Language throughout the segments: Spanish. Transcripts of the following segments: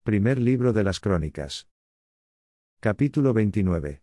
Primer libro de las Crónicas. Capítulo 29.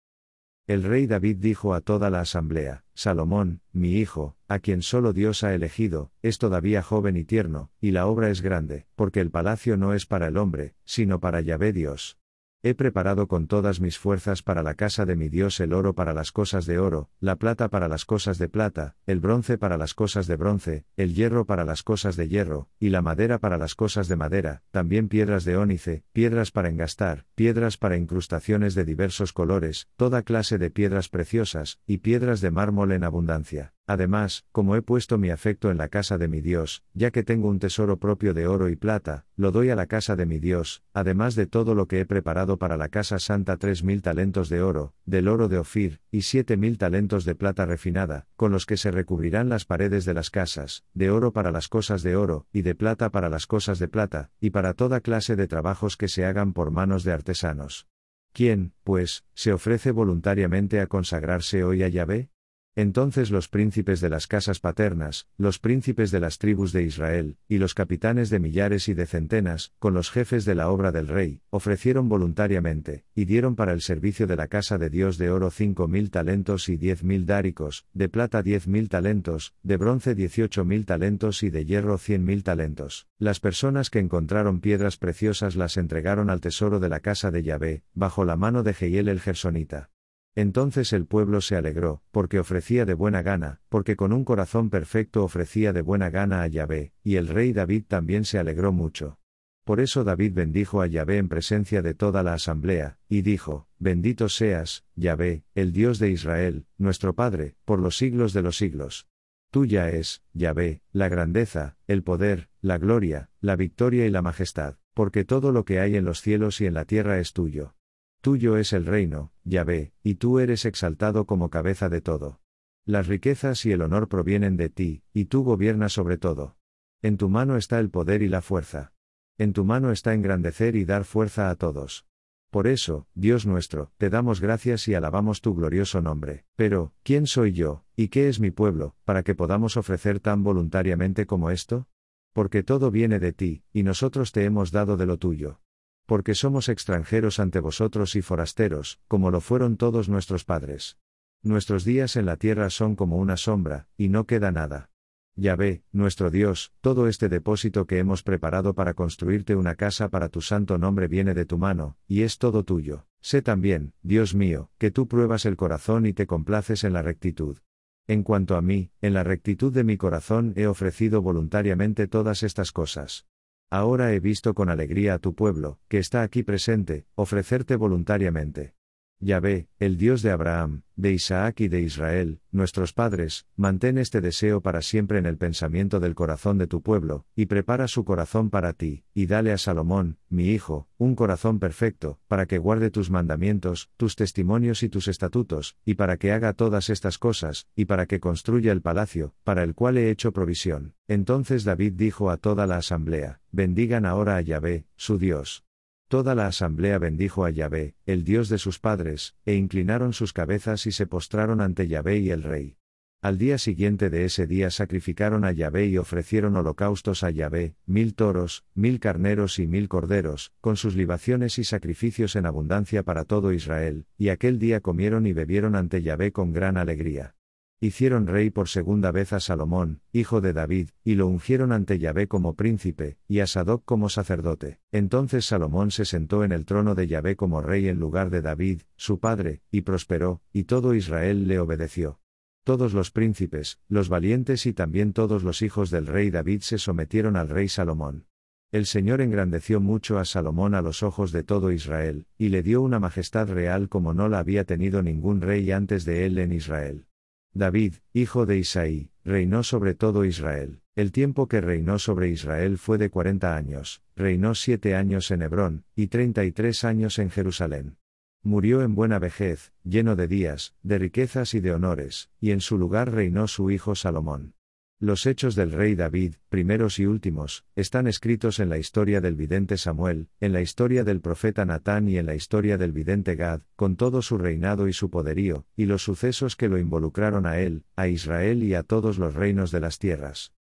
El rey David dijo a toda la asamblea: Salomón, mi hijo, a quien solo Dios ha elegido, es todavía joven y tierno, y la obra es grande, porque el palacio no es para el hombre, sino para Yahvé Dios. He preparado con todas mis fuerzas para la casa de mi Dios el oro para las cosas de oro, la plata para las cosas de plata, el bronce para las cosas de bronce, el hierro para las cosas de hierro, y la madera para las cosas de madera, también piedras de ónice, piedras para engastar, piedras para incrustaciones de diversos colores, toda clase de piedras preciosas, y piedras de mármol en abundancia. Además, como he puesto mi afecto en la casa de mi Dios, ya que tengo un tesoro propio de oro y plata, lo doy a la casa de mi Dios, además de todo lo que he preparado para la casa santa 3.000 talentos de oro, del oro de Ofir, y 7.000 talentos de plata refinada, con los que se recubrirán las paredes de las casas, de oro para las cosas de oro, y de plata para las cosas de plata, y para toda clase de trabajos que se hagan por manos de artesanos. ¿Quién, pues, se ofrece voluntariamente a consagrarse hoy a Yahvé? Entonces los príncipes de las casas paternas, los príncipes de las tribus de Israel, y los capitanes de millares y de centenas, con los jefes de la obra del rey, ofrecieron voluntariamente, y dieron para el servicio de la casa de Dios de oro 5.000 talentos y 10.000 dáricos, de plata 10.000 talentos, de bronce 18.000 talentos y de hierro 100.000 talentos. Las personas que encontraron piedras preciosas las entregaron al tesoro de la casa de Yahvé, bajo la mano de Jehiel el Gersonita. Entonces el pueblo se alegró, porque ofrecía de buena gana, porque con un corazón perfecto ofrecía de buena gana a Yahvé, y el rey David también se alegró mucho. Por eso David bendijo a Yahvé en presencia de toda la asamblea, y dijo: Bendito seas, Yahvé, el Dios de Israel, nuestro Padre, por los siglos de los siglos. Tuya es, Yahvé, la grandeza, el poder, la gloria, la victoria y la majestad, porque todo lo que hay en los cielos y en la tierra es tuyo. Tuyo es el reino, Yahvé, y tú eres exaltado como cabeza de todo. Las riquezas y el honor provienen de ti, y tú gobiernas sobre todo. En tu mano está el poder y la fuerza. En tu mano está engrandecer y dar fuerza a todos. Por eso, Dios nuestro, te damos gracias y alabamos tu glorioso nombre. Pero, ¿quién soy yo, y qué es mi pueblo, para que podamos ofrecer tan voluntariamente como esto? Porque todo viene de ti, y nosotros te hemos dado de lo tuyo. Porque somos extranjeros ante vosotros y forasteros, como lo fueron todos nuestros padres. Nuestros días en la tierra son como una sombra, y no queda nada. Yahvé, nuestro Dios, todo este depósito que hemos preparado para construirte una casa para tu santo nombre viene de tu mano, y es todo tuyo. Sé también, Dios mío, que tú pruebas el corazón y te complaces en la rectitud. En cuanto a mí, en la rectitud de mi corazón he ofrecido voluntariamente todas estas cosas. Ahora he visto con alegría a tu pueblo, que está aquí presente, ofrecerte voluntariamente. Yahvé, el Dios de Abraham, de Isaac y de Israel, nuestros padres, mantén este deseo para siempre en el pensamiento del corazón de tu pueblo, y prepara su corazón para ti, y dale a Salomón, mi hijo, un corazón perfecto, para que guarde tus mandamientos, tus testimonios y tus estatutos, y para que haga todas estas cosas, y para que construya el palacio, para el cual he hecho provisión. Entonces David dijo a toda la asamblea: Bendigan ahora a Yahvé, su Dios. Toda la asamblea bendijo a Yahvé, el Dios de sus padres, e inclinaron sus cabezas y se postraron ante Yahvé y el rey. Al día siguiente de ese día sacrificaron a Yahvé y ofrecieron holocaustos a Yahvé, 1.000 toros, 1.000 carneros y 1.000 corderos, con sus libaciones y sacrificios en abundancia para todo Israel, y aquel día comieron y bebieron ante Yahvé con gran alegría. Hicieron rey por segunda vez a Salomón, hijo de David, y lo ungieron ante Yahvé como príncipe, y a Sadoc como sacerdote. Entonces Salomón se sentó en el trono de Yahvé como rey en lugar de David, su padre, y prosperó, y todo Israel le obedeció. Todos los príncipes, los valientes y también todos los hijos del rey David se sometieron al rey Salomón. El Señor engrandeció mucho a Salomón a los ojos de todo Israel, y le dio una majestad real como no la había tenido ningún rey antes de él en Israel. David, hijo de Isaí, reinó sobre todo Israel. El tiempo que reinó sobre Israel fue de 40 años, reinó 7 años en Hebrón, y 33 años en Jerusalén. Murió en buena vejez, lleno de días, de riquezas y de honores, y en su lugar reinó su hijo Salomón. Los hechos del rey David, primeros y últimos, están escritos en la historia del vidente Samuel, en la historia del profeta Natán y en la historia del vidente Gad, con todo su reinado y su poderío, y los sucesos que lo involucraron a él, a Israel y a todos los reinos de las tierras.